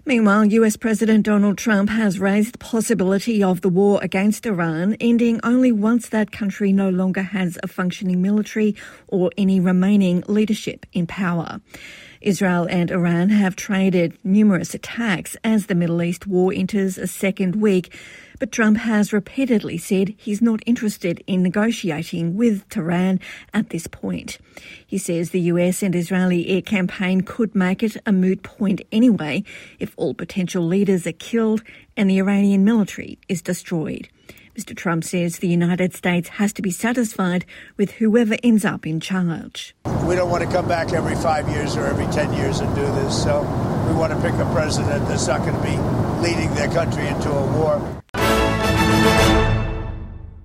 Meanwhile, US President Donald Trump has raised the possibility of the war against Iran ending only once that country no longer has a functioning military or any remaining leadership in power. Israel and Iran have traded numerous attacks as the Middle East war enters a second week, but Trump has repeatedly said he's not interested in negotiating with Tehran at this point. He says the US and Israeli air campaign could make it a moot point anyway if all potential leaders are killed and the Iranian military is destroyed. Mr. Trump says the United States has to be satisfied with whoever ends up in charge. We don't want to come back every 5 years or every 10 years and do this, so we want to pick a president that's not going to be leading their country into a war.